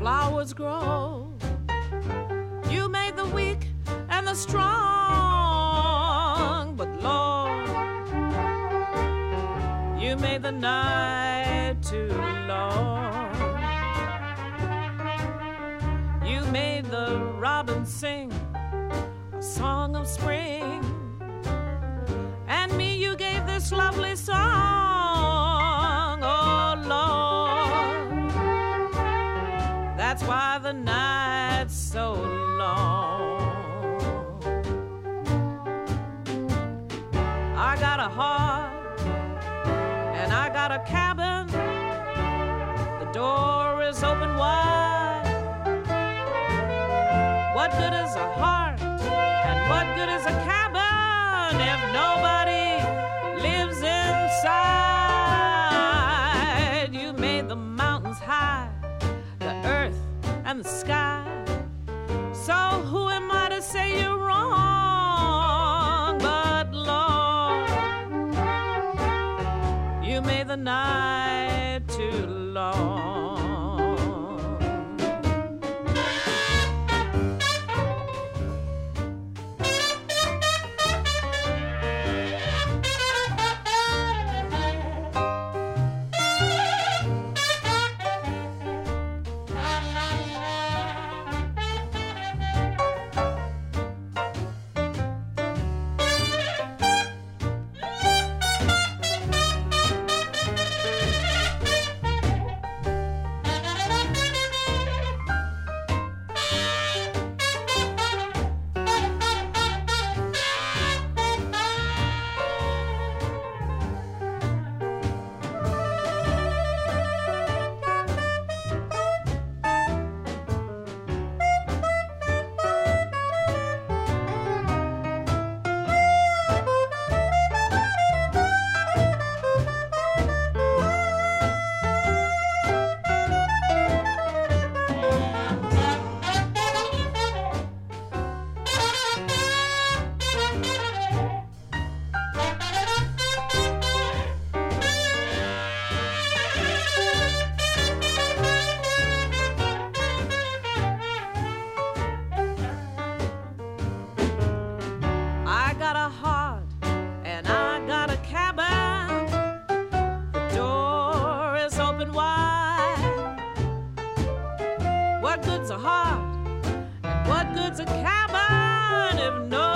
flowers grow. You made the weak and the strong, but Lord, you made the night too long. You made the robin sing a song of spring, and me you gave this lovely song. Oh Lord, that's why the night's so long. I got a heart and I got a cabin. The door is open wide. What good is a heart and what good is a cabin if nobody lives inside? You made the mountains high, the earth and the sky. So who am I to say you're wrong? But Lord, you made the night too long. What good's a heart and what good's a cabin if no